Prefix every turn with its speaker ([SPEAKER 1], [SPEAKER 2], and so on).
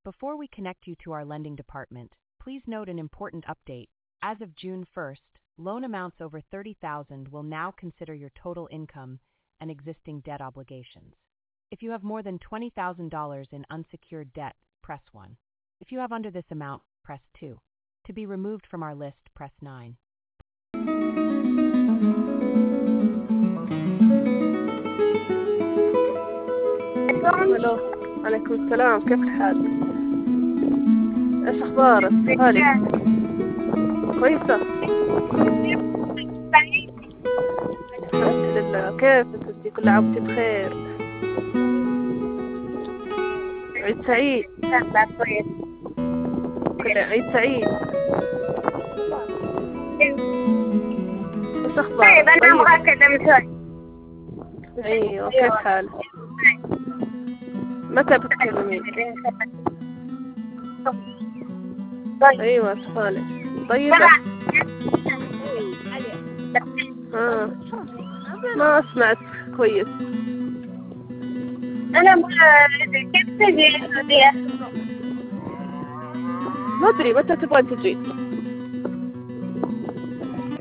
[SPEAKER 1] Before we connect you to our lending department, please note an important update. As of June 1st, loan amounts over $30,000 will now consider your total income and existing debt obligations. If you have more than $20,000 in unsecured debt, press 1. If you have under this amount, press 2. To be removed from our list, press 9.
[SPEAKER 2] الو، عليكم السلام، كيف الحال؟ ايش اخبارك؟ غالي كويسة؟ الحمد لله. كيفك انتي؟ كل عام وانتي بخير. عيد سعيد. كل عيد سعيد. ايش اخبارك؟
[SPEAKER 3] طيب انا ابغى اكلم شوي.
[SPEAKER 2] ايوه، كيف حالك؟ متى بتكلمين؟ ايوه، سؤالك طيبة. ما سمعت كويس.
[SPEAKER 3] انا كيف تجي السعودية؟
[SPEAKER 2] ما ادري متى تبغين تجي.